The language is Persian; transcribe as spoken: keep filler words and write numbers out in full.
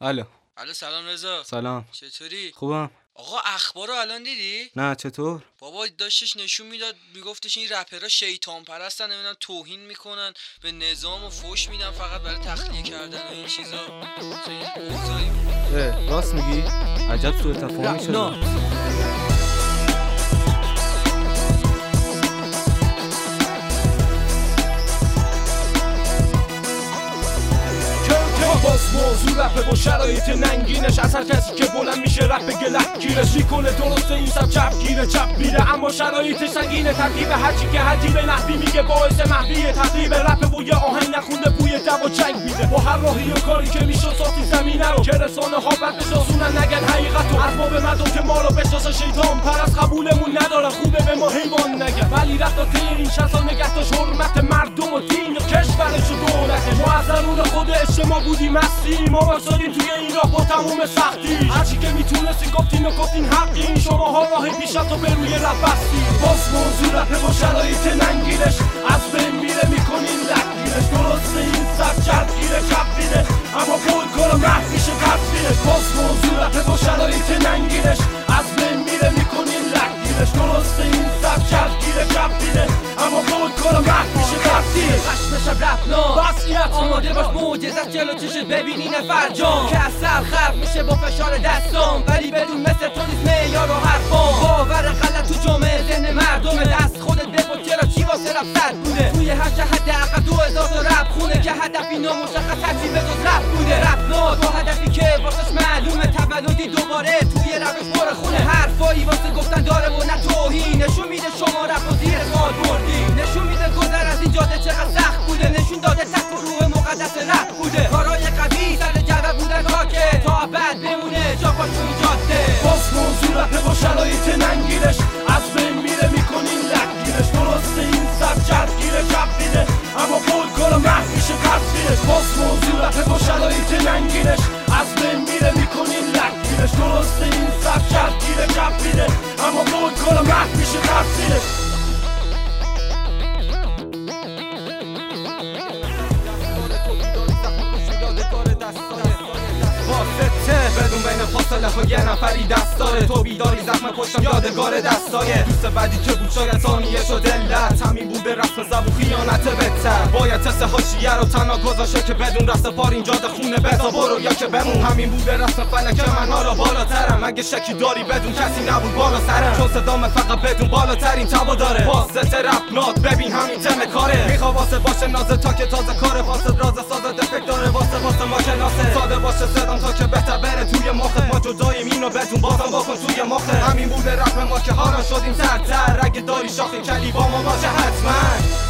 الو. الو سلام رضا. سلام. چطوری؟ خوبم. آقا اخبار رو الان دیدی؟ نه چطور؟ بابا داشتش نشون میداد میگفتش این رپرها شیطان پرستن، نمیدونم توهین میکنن به نظام و فوش میدن فقط برای تخلیه کردن و این چیزا. خیلی اوضاعی اه راست میگی؟ عجب سوء تفاهمی شده. موضوع رپه با شرایط ننگینش، از هر کسی که بلند میشه رپ گلک گیرش میکنه. درسته این سب چپ گیره چپ میره، اما شرایطش سنگینه. ترکیب هرچی که حدیب نحوی میگه باعث محوی تقریب رپ و یه آهنگ نخونده بوی دو و چنگ میده. با هر راهی و کاری که میشه ساختی زمینه رو، که رسانه ها بد بشاسونن نگن حقیقت و ارباب مردم که ما رو بشناسه شیطان پرست قبولمون نداره. خوبه به ما حیوان نگن، ولی رفت این شصت سال نگه داشت حرمت مردم و دین و کشورش و دولتش. ما از درون خود اجتماع بودیم ما واسادیم توی این راه با تموم سختی. هرچی که میتونستی گفتین و گفتین حقین، شما ها راه پیشت رو به روی رپ بستین. باز موضوع رپه با شرایط ننگیرش، از بین میره میکنین لکگیرش. درسته این سب چپ گیره چپ میره، اما بود کارو محو میشه تصویرش. باز موضوع رپه با شرایط ننگیرش، از بین میره میکنین لکگیرش. درسته این سب چپ گیره چپ میره، اما بود کارو محو میشه تصویرش. خشم رپنا وصیت آماده باش معجزت جلو چشت ببینی نفر جان که اصل خف میشه با فشار دستام، ولی بدون مثل تو نیست معیار و حرفام. باور غلط تو جامعه ذهن مردمه، دست خودت بپرس چرا چی واسه رپ صد بوده. توی هر جهت حداقل دو هزار تا رپ خونه که هدفی نامشخص هرچی به جز رپ بوده. رپنا با هدفی که واسش معلومه، تولدی دوباره توی رپش پر خونه. حرفایی واسه گفتن داره و نه توهین، نشون میده شما رپ و زیر سوال بردی. نشون میده گذر از این جاده چقدر سخت بوده، نشون داده تک روح مقدس رپ بوده. کارای قوی سر جعبه بودن کاکه تا ابد بمونه جا پاش توی جاده. باز موضوع رپه با شرایط ننگیرش، از بین میره میکنین لکگیرش. درسته این سب چپ گیره چپ میده، اما بود کارو محو میشه تصویرش. باز موضوع رپه با شرایط ننگیرش، از بین میره میکنین لکگیرش. درسته این سب چپ گیره چپ میده، اما بود کارو محو میشه تصویرش. بدون بین فاصله ها یه نفری دست داره، تو بیداری زخم پشتم یادگار دستایه. دوست بعدی که بود شاید ثانیه شد علت، همین بوده رسم زبو خیانت بهتر. باید تست حاشیه رو تنها گذاشته که بدون رست پار اینجا ده خونه بتا برو یا که بمون. همین بوده رسم فلک من حالا بالاترم، اگه شکی داری بدون کسی نبود بالا سرم، چون صدام فقط بدون بالاترین تبا داره. واسط رپ نات ببین همین تم کاره، میخوا واسه باشه نازه تا که تازه کاره. واسه راز سازه دفکت داره، واسه واسه ما شناسه ساده باشه صدام تا که بهتر بره توی مخت. ما جداییم اینو بدون بازم بکن توی مخت. همین بوده رپ ما که حالا شدیم سرتر، اگه داری شاخی کلی با ما باشه حتما.